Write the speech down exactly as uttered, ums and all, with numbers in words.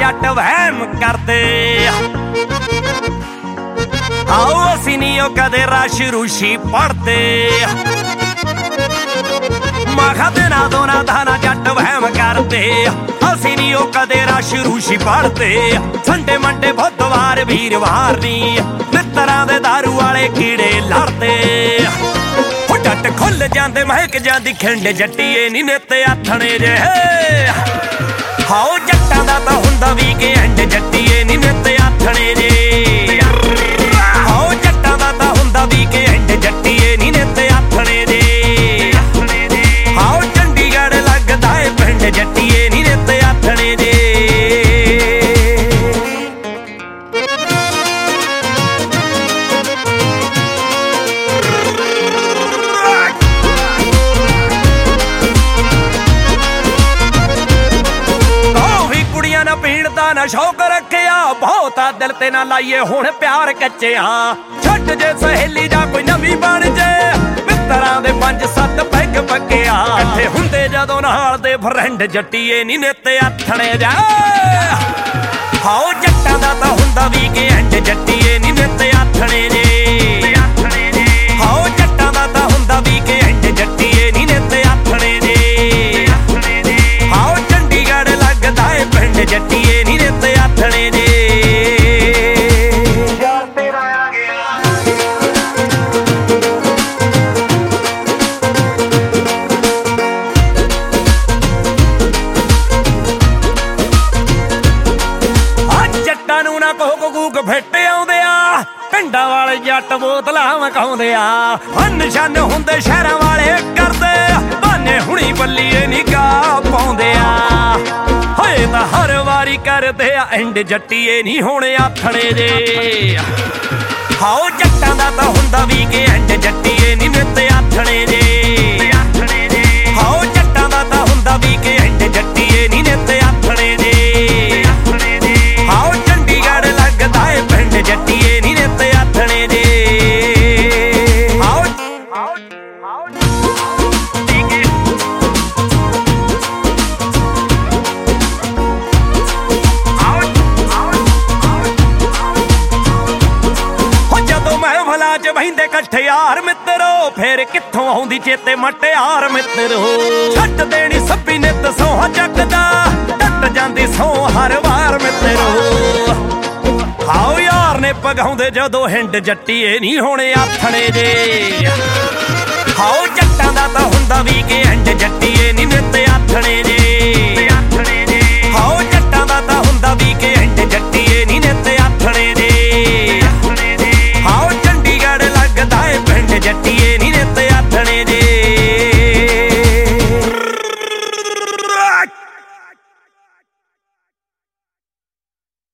जट वहम करदे आओ असीं नी ओ कदे रश रुशी पढ़दे मखा दिना दोना दाना जट वहम करदे असीं नी ओ कदे रश रुशी पढ़दे संडे मंडे बुधवार वीरवार नी मित्तरां दे दारू वाले कीड़े लड़दे जट खुल जांदे महक जांदी खिंड जट्टीए नी नित आथणे जे हाओ जट्टां दा तां हुंदा वी के एंड जट्टीए नी नित आथणे जे हाओ जट्टां दा तां हुंदा वी के एंड जट्टीए नी नित आथणे जे हाओ चंडीगढ़ लगदा ए पिंड जट्टीए नी नित आथणे जे ना शौक रखिया बहुता दिल ते ना लाइए हुण प्यार कच्चिया छट जे सहेली जा कोई नवी बन जे मित्तरां दे पंज सत्त पैग पक्किया इत्थे हुंदे जदों नाल दे फ्रेंड जट्टीए नी नित आथणे जा हाओ जट्टां दा तां हुंदा वी के एंड जट्टीए नी नित आथणे जे हाओ जट्टां दा तां हुंदा वी के एंड जट्टीए नी नित आथणे जे हाओ चंडीगढ़ लगदा ए पिंड जट्टीए नी नित आथणे जे जट्टां नूं ना कोक कूक फिट आउंदे आ पिंडां वाले जट बोतलां मकाउंदे आ निशान हुंदे शहरां वाले करदे बाने हुणी बल्लीए नी गा पाउंदे आ होए तां हर वारी करदे आ एंड जट्टीए नी हुण आथणे जे हाओ जट्टां दा तां हुंदा वी के एंड जट्टीए नी नित आथणे जे हाओ जट्टां दा तां हुंदा वी के एंड जट्टीए नी नित आथणे जे हाओ चंडीगढ़ लगदा ए पिंड जट्टीए नी नित आथणे जे हाओ बहिंदे कट्ठे यार मित्रो फिर कित्थों आउंदी चेते मटियार मित्रो छट देनी सब्बी नित सोहा जगदा टट जांदी सौ हर वार मित्रो हाओ यार ने पगाउंदे जदों हिंड जट्टीए नी हुण आथणे जे